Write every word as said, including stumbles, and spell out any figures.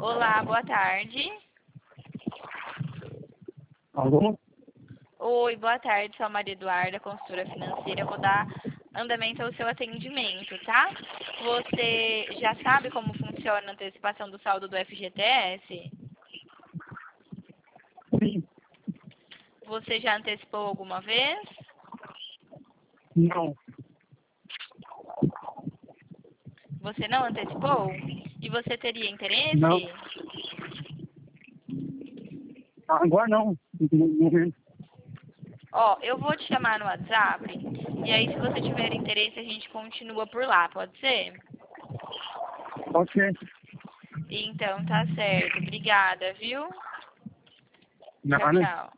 Olá, boa tarde. Alô? Oi, boa tarde, sou a Maria Eduarda, consultora financeira. Eu vou dar andamento ao seu atendimento, tá? Você já sabe como funciona a antecipação do saldo do F G T S? Sim. Você já antecipou alguma vez? Não. Você não antecipou? E você teria interesse? Não. Agora não. No momento. Ó, eu vou te chamar no WhatsApp, e aí se você tiver interesse a gente continua por lá, pode ser? Pode ser. Então tá certo. Obrigada, viu? Tchau, Nada. tchau.